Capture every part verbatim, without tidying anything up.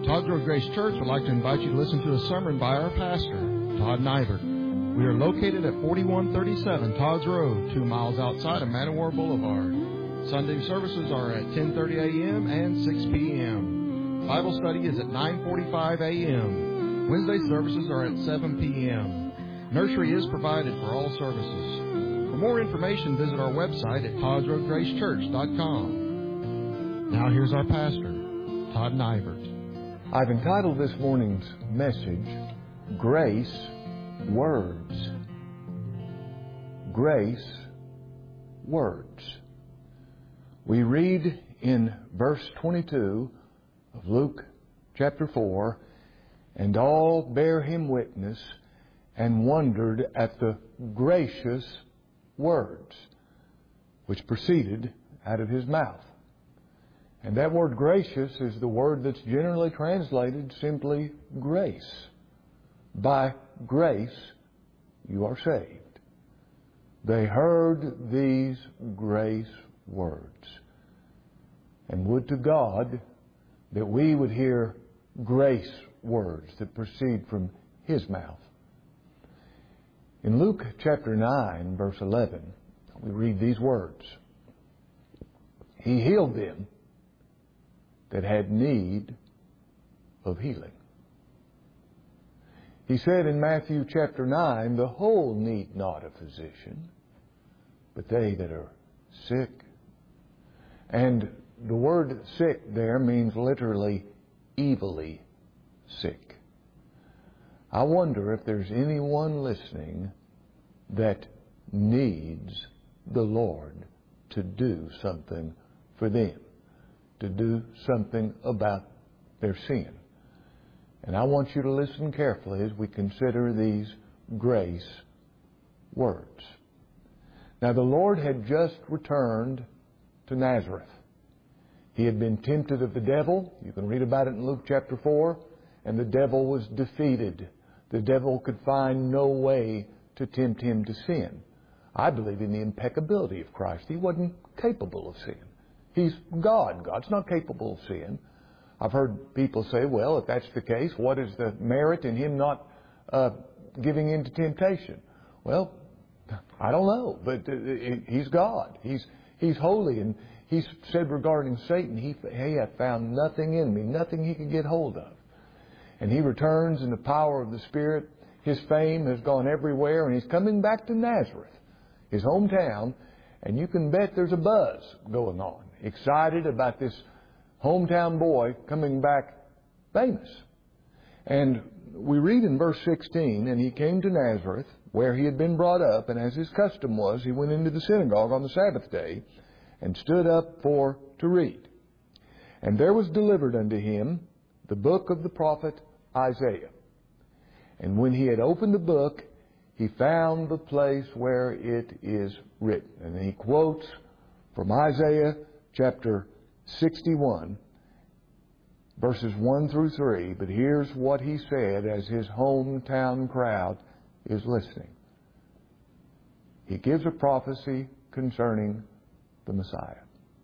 Todd Road Grace Church would like to invite you to listen to a sermon by our pastor, Todd Nybert. We are located at forty-one thirty-seven Todd's Road, two miles outside of Man O' War Boulevard. Sunday services are at ten thirty a.m. and six p.m. Bible study is at nine forty-five a.m. Wednesday services are at seven p.m. Nursery is provided for all services. For more information, visit our website at todds road grace church dot com. Now here's our pastor, Todd Nybert. I've entitled this morning's message, Grace Words. Grace Words. We read in verse twenty-two of Luke chapter four, and all bear him witness and wondered at the gracious words which proceeded out of his mouth. And that word gracious is the word that's generally translated simply grace. By grace you are saved. They heard these grace words. And would to God that we would hear grace words that proceed from His mouth. In Luke chapter nine, verse eleven, we read these words. He healed them that had need of healing. He said in Matthew chapter nine, the whole need not a physician, but they that are sick. And the word sick there means literally evilly sick. I wonder if there's anyone listening that needs the Lord to do something for them, to do something about their sin. And I want you to listen carefully as we consider these grace words. Now, the Lord had just returned to Nazareth. He had been tempted of the devil. You can read about it in Luke chapter four. And the devil was defeated. The devil could find no way to tempt him to sin. I believe in the impeccability of Christ. He wasn't capable of sin. He's God. God's not capable of sin. I've heard people say, well, if that's the case, what is the merit in Him not uh, giving in to temptation? Well, I don't know, but He's God. He's He's holy, and He said regarding Satan, he, he hath found nothing in me, nothing he could get hold of. And He returns in the power of the Spirit. His fame has gone everywhere, and He's coming back to Nazareth, His hometown, and you can bet there's a buzz going on. Excited about this hometown boy coming back famous. And we read in verse sixteen, and he came to Nazareth, where he had been brought up, and as his custom was, he went into the synagogue on the Sabbath day, and stood up for to read. And there was delivered unto him the book of the prophet Isaiah. And when he had opened the book, he found the place where it is written. And he quotes from Isaiah chapter sixty-one, verses one through three. But here's what he said as his hometown crowd is listening. He gives a prophecy concerning the Messiah.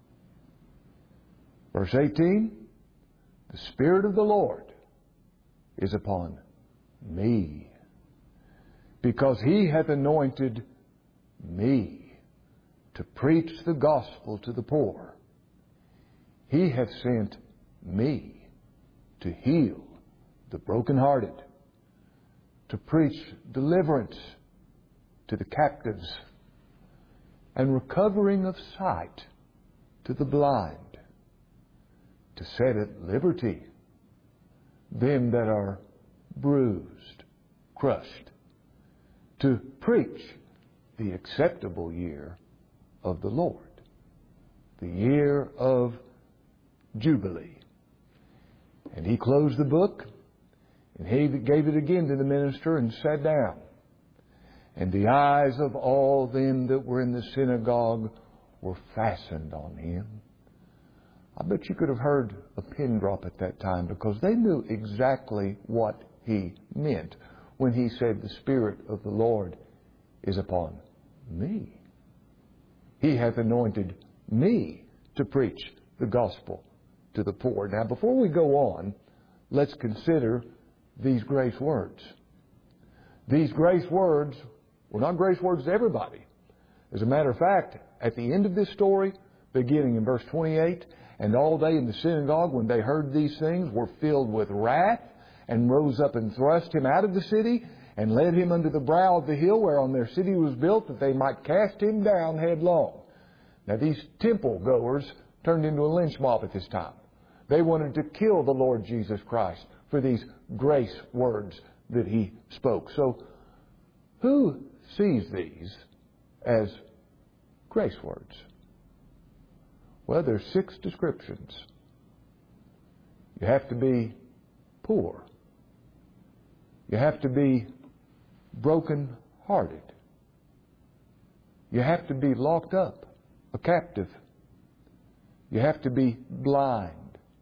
Verse eighteen, the Spirit of the Lord is upon me, because He hath anointed me to preach the gospel to the poor. He hath sent me to heal the brokenhearted, to preach deliverance to the captives, and recovering of sight to the blind, to set at liberty them that are bruised, crushed, to preach the acceptable year of the Lord, the year of Jubilee. And he closed the book, and he gave it again to the minister and sat down. And the eyes of all them that were in the synagogue were fastened on him. I bet you could have heard a pin drop at that time, because they knew exactly what he meant when he said, the Spirit of the Lord is upon me. He hath anointed me to preach the gospel to the poor. Now, before we go on, let's consider these grace words. These grace words were not grace words to everybody. As a matter of fact, at the end of this story, beginning in verse twenty-eight, and all they in the synagogue, when they heard these things, were filled with wrath, and rose up and thrust him out of the city, and led him unto the brow of the hill whereon their city was built, that they might cast him down headlong. Now these temple goers turned into a lynch mob at this time. They wanted to kill the Lord Jesus Christ for these grace words that He spoke. So who sees these as grace words? Well, there's six descriptions. You have to be poor. You have to be broken-hearted. You have to be locked up, a captive. You have to be blind.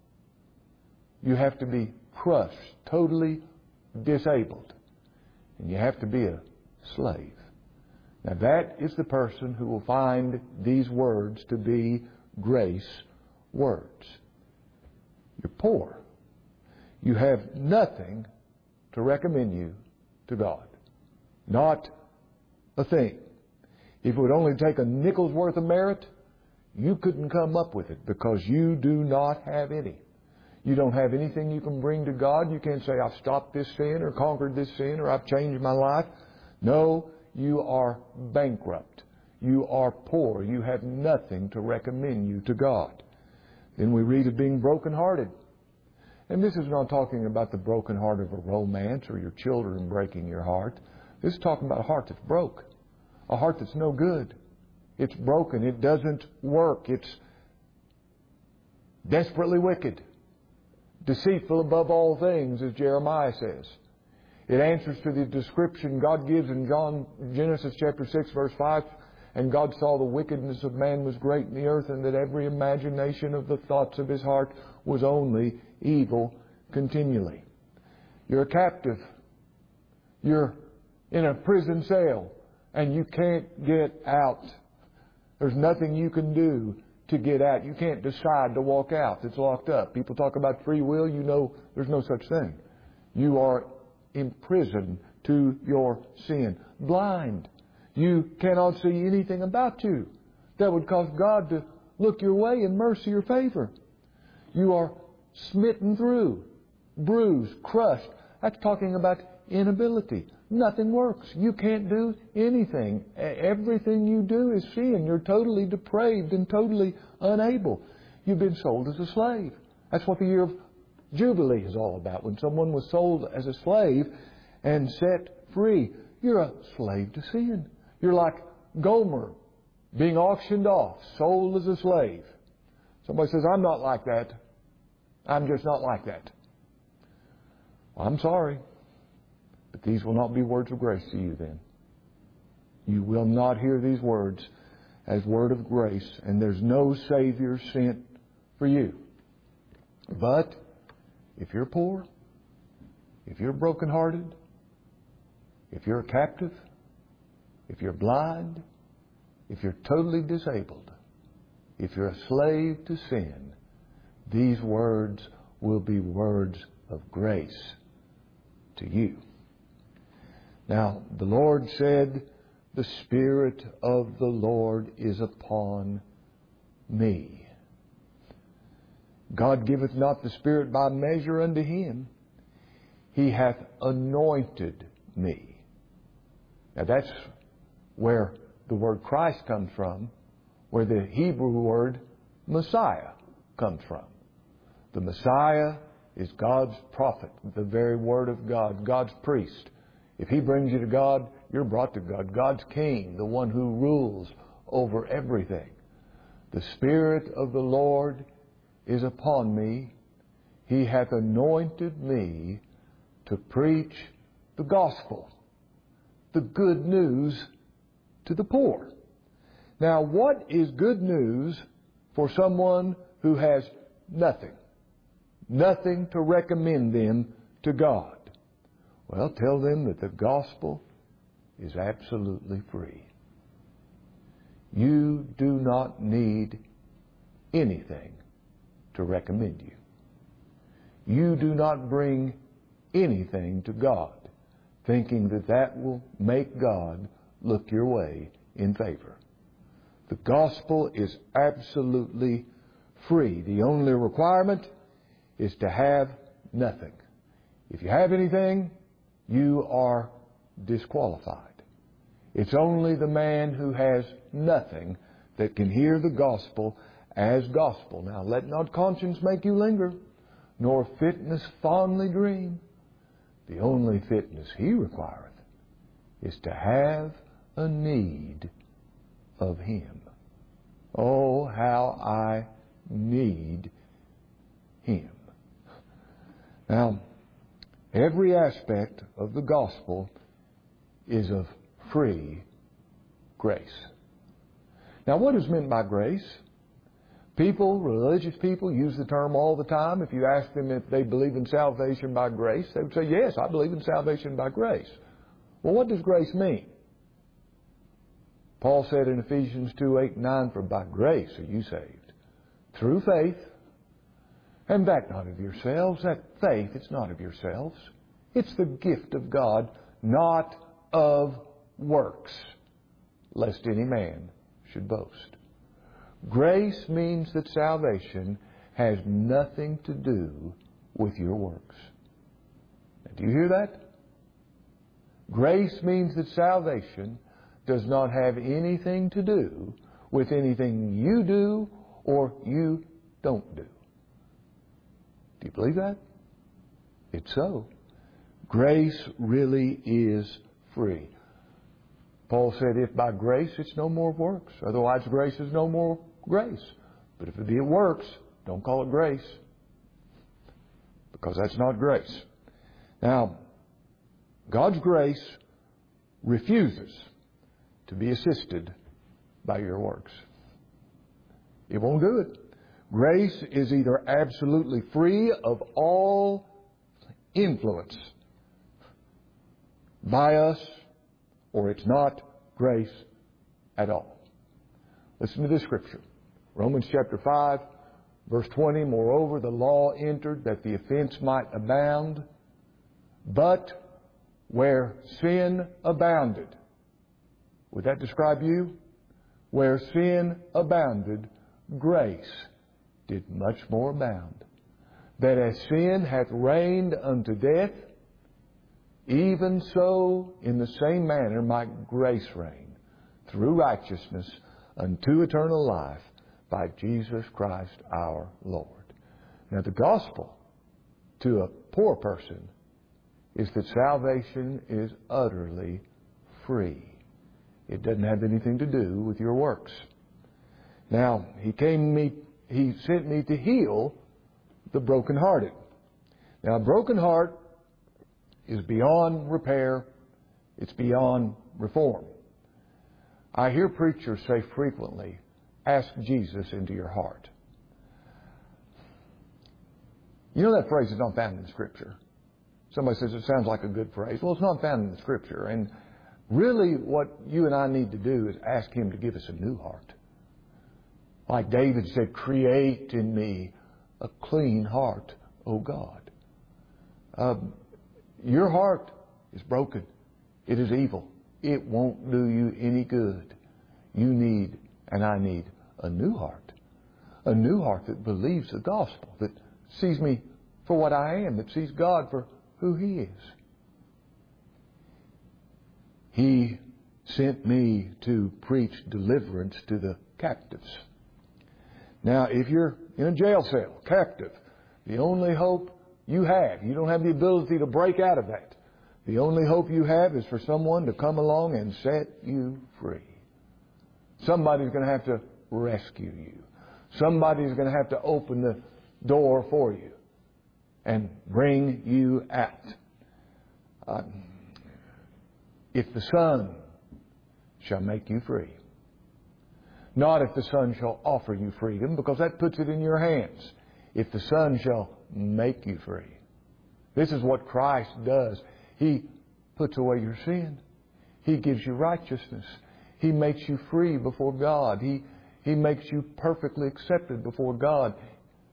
You have to be crushed, totally disabled. And you have to be a slave. Now that is the person who will find these words to be grace words. You're poor. You have nothing to recommend you to God. Not a thing. If it would only take a nickel's worth of merit, you couldn't come up with it because you do not have any. You don't have anything you can bring to God. You can't say, I've stopped this sin or conquered this sin or I've changed my life. No, you are bankrupt. You are poor. You have nothing to recommend you to God. Then we read of being brokenhearted. And this is not talking about the broken heart of a romance or your children breaking your heart. This is talking about a heart that's broke. A heart that's no good. It's broken. It doesn't work. It's desperately wicked. Deceitful above all things, as Jeremiah says. It answers to the description God gives in John Genesis chapter six, verse five. And God saw the wickedness of man was great in the earth, and that every imagination of the thoughts of his heart was only evil continually. You're a captive. You're in a prison cell, and you can't get out. There's nothing you can do to get out. You can't decide to walk out. It's locked up. People talk about free will. You know there's no such thing. You are imprisoned to your sin. Blind. You cannot see anything about you that would cause God to look your way in mercy or favor. You are smitten through, bruised, crushed. That's talking about inability. Nothing works. You can't do anything. Everything you do is sin. You're totally depraved and totally unable. You've been sold as a slave. That's what the year of Jubilee is all about. When someone was sold as a slave and set free, you're a slave to sin. You're like Gomer being auctioned off, sold as a slave. Somebody says, I'm not like that. I'm just not like that. Well, I'm sorry. But these will not be words of grace to you then. You will not hear these words as word of grace, and there's no Savior sent for you. But if you're poor, if you're brokenhearted, if you're a captive, if you're blind, if you're totally disabled, if you're a slave to sin, these words will be words of grace to you. Now, the Lord said, the Spirit of the Lord is upon me. God giveth not the Spirit by measure unto him. He hath anointed me. Now that's where the word Christ comes from, where the Hebrew word Messiah comes from. The Messiah is God's prophet, the very Word of God, God's priest. If He brings you to God, you're brought to God. God's King, the one who rules over everything. The Spirit of the Lord is upon me. He hath anointed me to preach the gospel, the good news to the poor. Now, what is good news for someone who has nothing? Nothing to recommend them to God. Well, tell them that the gospel is absolutely free. You do not need anything to recommend you. you do not bring anything to God, thinking that that will make God look your way in favor. The gospel is absolutely free. The only requirement is to have nothing. If you have anything, you are disqualified. It's only the man who has nothing that can hear the gospel as gospel. Now, let not conscience make you linger, nor fitness fondly dream. The only fitness He requireth is to have a need of Him. Oh, how I need Him. Now, every aspect of the gospel is of free grace. Now, what is meant by grace? People, religious people, use the term all the time. If you ask them if they believe in salvation by grace, they would say, yes, I believe in salvation by grace. Well, what does grace mean? Paul said in Ephesians two, eight, and nine, for by grace are you saved, through faith, and that not of yourselves. That faith, it's not of yourselves. It's the gift of God, not of works, lest any man should boast. Grace means that salvation has nothing to do with your works. Now, do you hear that? Grace means that salvation does not have anything to do with anything you do or you don't do. Do you believe that? It's so. Grace really is free. Paul said, if by grace, it's no more works. Otherwise, grace is no more grace. But if it be works, don't call it grace, because that's not grace. Now, God's grace refuses to be assisted by your works. It won't do it. Grace is either absolutely free of all influence by us, or it's not grace at all. Listen to this scripture. Romans chapter five, verse twenty, moreover, the law entered that the offense might abound, but where sin abounded. Would that describe you? Where sin abounded, grace did much more abound. That as sin hath reigned unto death, even so in the same manner might grace reign through righteousness unto eternal life by Jesus Christ our Lord. Now, the gospel to a poor person is that salvation is utterly free. It doesn't have anything to do with your works. Now, He came me, He sent me to heal the brokenhearted. Now, a broken heart is beyond repair. It's beyond reform. I hear preachers say frequently, ask Jesus into your heart. You know that phrase is not found in Scripture. Somebody says it sounds like a good phrase. Well, it's not found in the Scripture. And really what you and I need to do is ask Him to give us a new heart. Like David said, create in me a clean heart, O God. Um, your heart is broken. It is evil. It won't do you any good. You need, and I need, a new heart. A new heart that believes the gospel, that sees me for what I am, that sees God for who He is. He sent me to preach deliverance to the captives. Now, if you're in a jail cell, captive, the only hope you have, you don't have the ability to break out of that. The only hope you have is for someone to come along and set you free. Somebody's going to have to rescue you. Somebody's going to have to open the door for you and bring you out. Uh, if the Son shall make you free. Not if the Son shall offer you freedom, because that puts it in your hands. If the Son shall make you free. This is what Christ does. He puts away your sin. He gives you righteousness. He makes you free before God. He, he makes you perfectly accepted before God.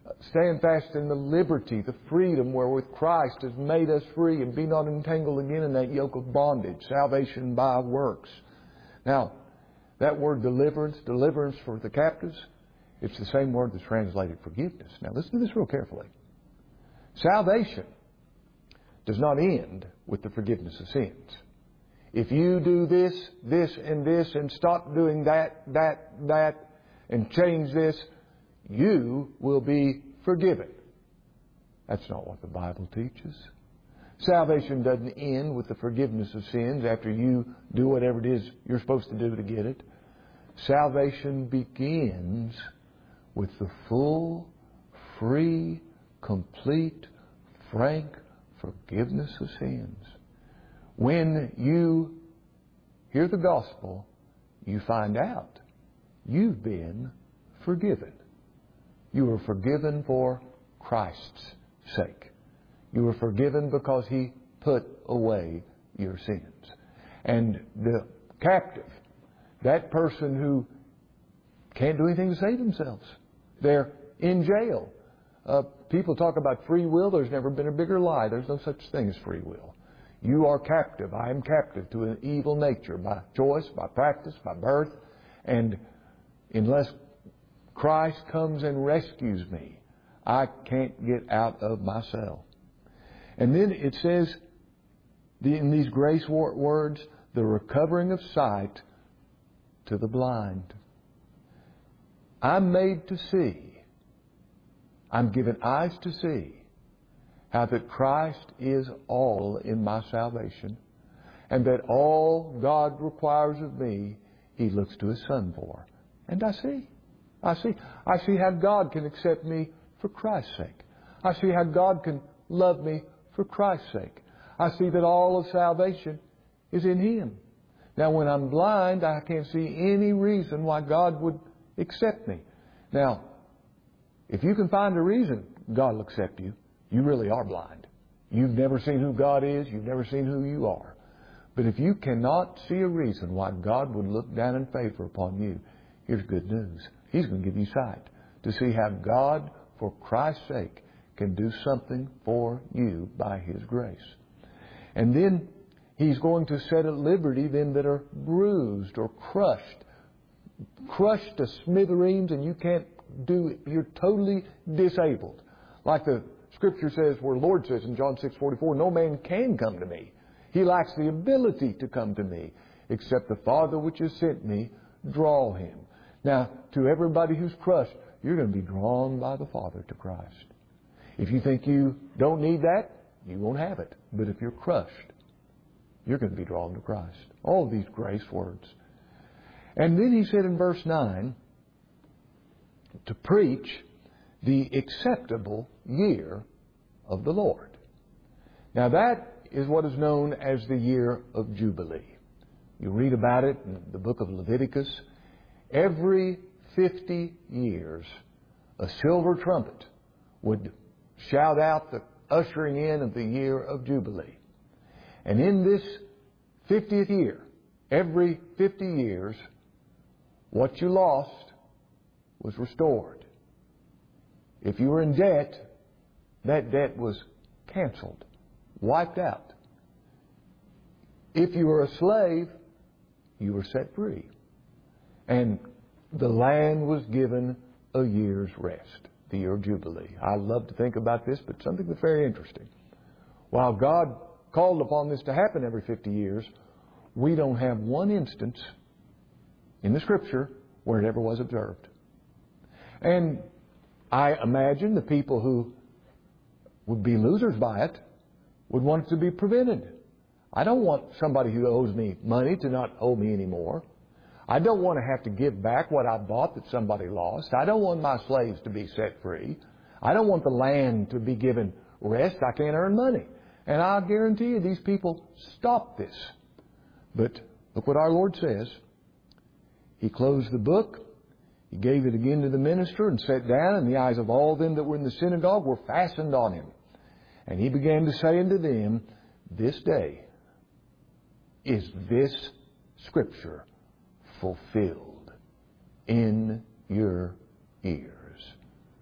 Stand fast in the liberty, the freedom wherewith Christ has made us free, and be not entangled again in that yoke of bondage, salvation by works. Now, that word deliverance, deliverance for the captives, it's the same word that's translated forgiveness. Now, listen to this real carefully. Salvation does not end with the forgiveness of sins. If you do this, this, and this, and stop doing that, that, that, and change this, you will be forgiven. That's not what the Bible teaches. Salvation doesn't end with the forgiveness of sins after you do whatever it is you're supposed to do to get it. Salvation begins with the full, free, complete, frank forgiveness of sins. When you hear the gospel, you find out you've been forgiven. You are forgiven for Christ's sake. You are forgiven because He put away your sins. And the captive, that person who can't do anything to save themselves, they're in jail. Uh, people talk about free will. There's never been a bigger lie. There's no such thing as free will. You are captive. I am captive to an evil nature by choice, by practice, by birth. And unless Christ comes and rescues me, I can't get out of myself. And then it says in these grace words, the recovering of sight to the blind. I'm made to see. I'm given eyes to see how that Christ is all in my salvation, and that all God requires of me, He looks to His Son for. And I see. I see. I see how God can accept me for Christ's sake. I see how God can love me for Christ's sake. I see that all of salvation is in Him. Now, when I'm blind, I can't see any reason why God would accept me. Now, if you can find a reason God will accept you, you really are blind. You've never seen who God is. You've never seen who you are. But if you cannot see a reason why God would look down in favor upon you, here's good news. He's going to give you sight to see how God, for Christ's sake, can do something for you by His grace. And then He's going to set at liberty them that are bruised or crushed. Crushed to smithereens, and you can't do it. You're totally disabled. Like the Scripture says, where the Lord says in John six forty-four, no man can come to me. He lacks the ability to come to me, except the Father which has sent me draw him. Now, to everybody who's crushed, you're going to be drawn by the Father to Christ. If you think you don't need that, you won't have it. But if you're crushed, you're going to be drawn to Christ. All of these grace words. And then He said in verse nine, to preach the acceptable year of the Lord. Now that is what is known as the year of Jubilee. You read about it in the book of Leviticus. Every fifty years, a silver trumpet would shout out the ushering in of the year of Jubilee. And in this fiftieth year, every fifty years, what you lost was restored. If you were in debt, that debt was canceled, wiped out. If you were a slave, you were set free. And the land was given a year's rest, the year of Jubilee. I love to think about this, but something that's very interesting. While God called upon this to happen every fifty years, we don't have one instance in the Scripture where it ever was observed. And I imagine the people who would be losers by it would want it to be prevented. I don't want somebody who owes me money to not owe me anymore. I don't want to have to give back what I bought that somebody lost. I don't want my slaves to be set free. I don't want the land to be given rest. I can't earn money. And I guarantee you these people stop this. But look what our Lord says. He closed the book. He gave it again to the minister and sat down, and the eyes of all them that were in the synagogue were fastened on Him. And He began to say unto them, this day is this Scripture fulfilled in your ears.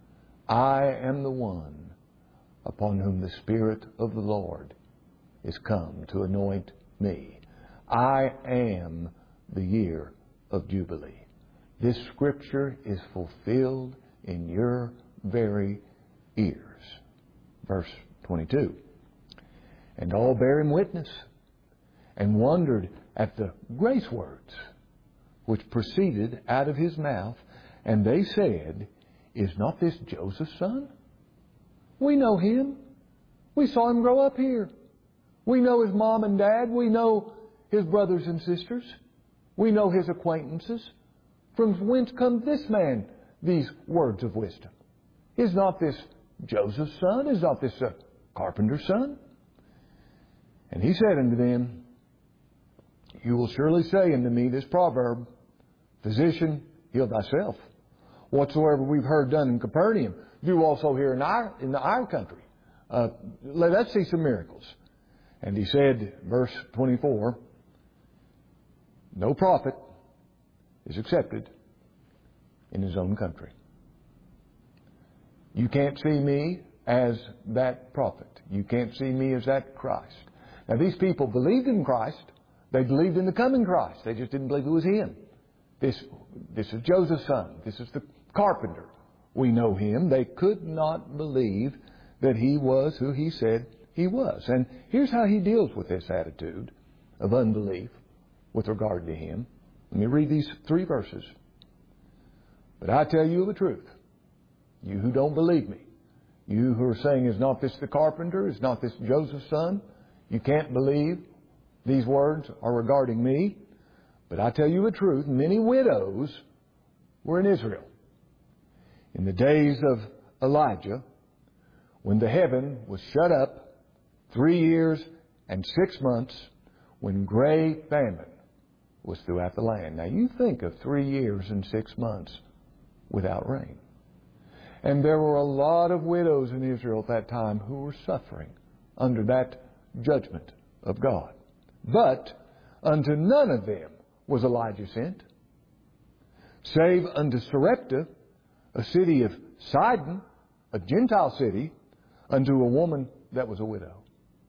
I am the one upon whom the Spirit of the Lord is come to anoint me. I am the year of Jubilee. This Scripture is fulfilled in your very ears. Verse twenty-two. And all bare him witness, and wondered at the grace words which proceeded out of his mouth. And they said, Is not this Joseph's son? We know him. We saw him grow up here. We know his mom and dad. We know his brothers and sisters. We know his acquaintances. From whence come this man these words of wisdom? Is not this Joseph's son? Is not this a carpenter's son? And he said unto them, You will surely say unto me this proverb, Physician, heal thyself. Whatsoever we've heard done in Capernaum, do also here in our, in our country. Uh, let us see some miracles. And he said, verse twenty-four, No prophet is accepted in his own country. You can't see me as that prophet. You can't see me as that Christ. Now, these people believed in Christ. They believed in the coming Christ. They just didn't believe it was him. This, this is Joseph's son. This is the carpenter. We know him. They could not believe that he was who he said he was. And here's how he deals with this attitude of unbelief with regard to him. Let me read these three verses. But I tell you the truth, you who don't believe me, you who are saying, Is not this the carpenter? Is not this Joseph's son? You can't believe these words are regarding me. But I tell you the truth, many widows were in Israel in the days of Elijah, when the heaven was shut up three years and six months, when great famine was throughout the land. Now you think of three years and six months without rain. And there were a lot of widows in Israel at that time who were suffering under that judgment of God. But unto none of them was Elijah sent, save unto Sarepta, a city of Sidon, a Gentile city, unto a woman that was a widow.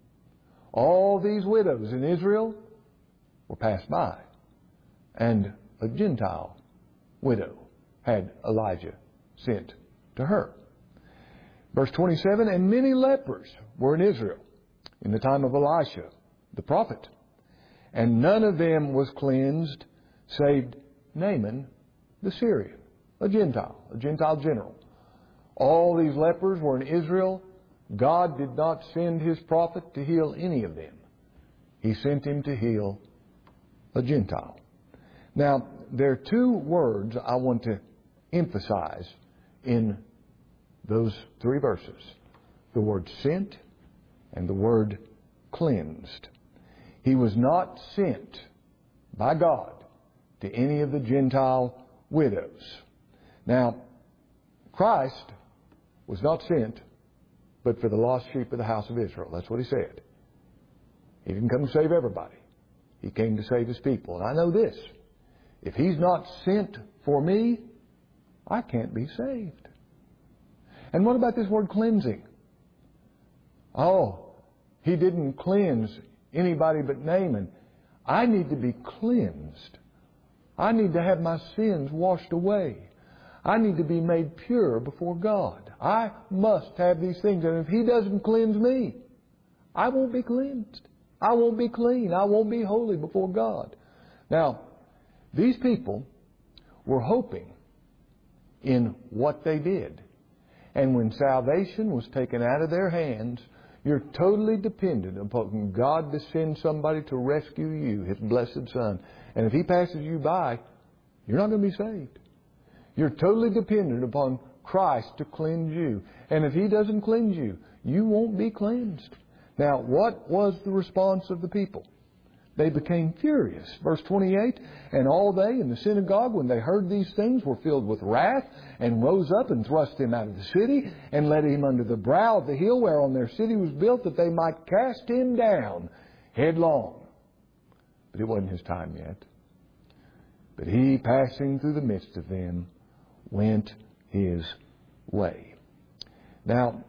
All these widows in Israel were passed by, and a Gentile widow had Elijah sent to her. Verse twenty-seven, And many lepers were in Israel in the time of Elisha, the prophet, and none of them was cleansed, save Naaman the Syrian, a Gentile, a Gentile general. All these lepers were in Israel. God did not send His prophet to heal any of them. He sent him to heal a Gentile. Now, there are two words I want to emphasize in those three verses. The word sent and the word cleansed. He was not sent by God to any of the Gentile widows. Now, Christ was not sent but for the lost sheep of the house of Israel. That's what He said. He didn't come to save everybody. He came to save His people. And I know this. If He's not sent for me, I can't be saved. And what about this word cleansing? Oh, He didn't cleanse anybody but Naaman. I need to be cleansed. I need to have my sins washed away. I need to be made pure before God. I must have these things. And if He doesn't cleanse me, I won't be cleansed. I won't be clean. I won't be holy before God. Now, these people were hoping in what they did. And when salvation was taken out of their hands, you're totally dependent upon God to send somebody to rescue you, His blessed Son. And if He passes you by, you're not going to be saved. You're totally dependent upon Christ to cleanse you. And if He doesn't cleanse you, you won't be cleansed. Now, what was the response of the people? They became furious. Verse twenty-eight, And all they in the synagogue, when they heard these things, were filled with wrath, and rose up and thrust Him out of the city, and led Him under the brow of the hill whereon their city was built, that they might cast Him down headlong. But it wasn't His time yet. But He, passing through the midst of them, went His way. Now,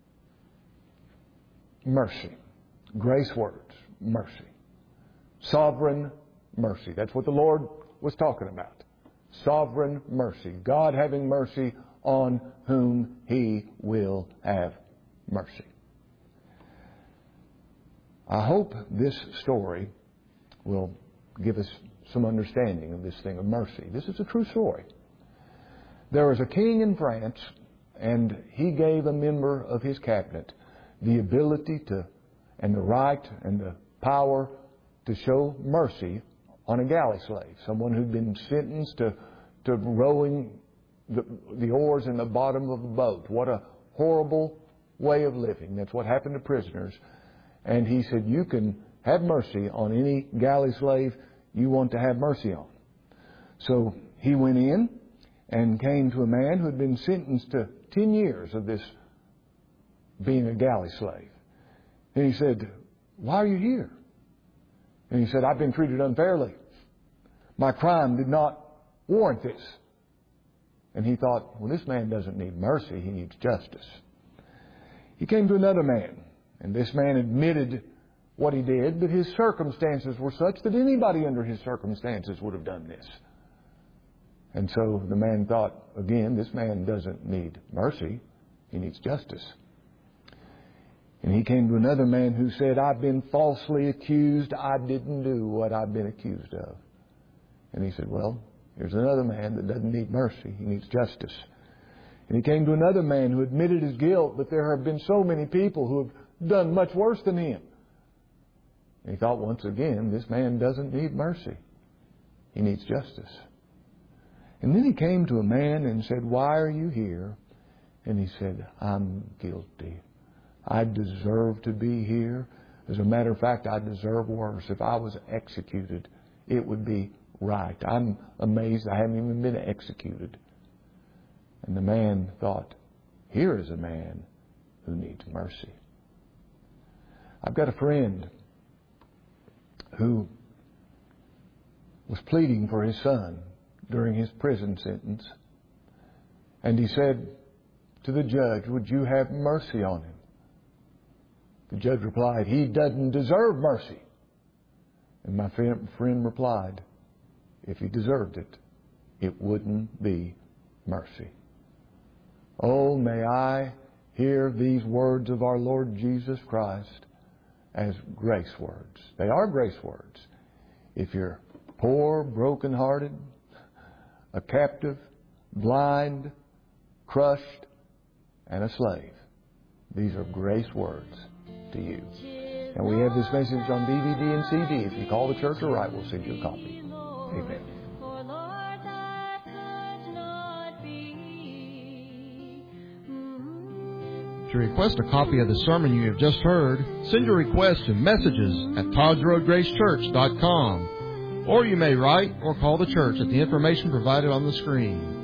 mercy. Grace words. Mercy. Sovereign mercy. That's what the Lord was talking about. Sovereign mercy. God having mercy on whom He will have mercy. I hope this story will give us some understanding of this thing of mercy. This is a true story. There was a king in France, and he gave a member of his cabinet the ability to, and the right and the power to show mercy on a galley slave, someone who'd been sentenced to, to rowing the, the oars in the bottom of a boat. What a horrible way of living. That's what happened to prisoners. And he said, you can have mercy on any galley slave you want to have mercy on. So he went in and came to a man who had been sentenced to ten years of this being a galley slave. And he said, why are you here? And he said, I've been treated unfairly. My crime did not warrant this. And he thought, well, this man doesn't need mercy, he needs justice. He came to another man, and this man admitted what he did, but his circumstances were such that anybody under his circumstances would have done this. And so the man thought, again, this man doesn't need mercy, he needs justice. And he came to another man who said, I've been falsely accused, I didn't do what I've been accused of. And he said, well, here's another man that doesn't need mercy, he needs justice. And he came to another man who admitted his guilt, but there have been so many people who have done much worse than him. And he thought, once again, this man doesn't need mercy, he needs justice. And then he came to a man and said, why are you here? And he said, I'm guilty. I deserve to be here. As a matter of fact, I deserve worse. If I was executed, it would be right. I'm amazed I haven't even been executed. And the man thought, here is a man who needs mercy. I've got a friend who was pleading for his son during his prison sentence. And he said to the judge, would you have mercy on him? The judge replied, he doesn't deserve mercy. And my friend replied, if he deserved it, it wouldn't be mercy. Oh, may I hear these words of our Lord Jesus Christ as grace words. They are grace words. If you're poor, broken-hearted, a captive, blind, crushed, and a slave, these are grace words to you. And we have this message on D V D and C D. If you call the church or write, we'll send you a copy. Amen. To request a copy of the sermon you have just heard, send your request to messages at Todd's Road Grace Church dot com. Or you may write or call the church at the information provided on the screen.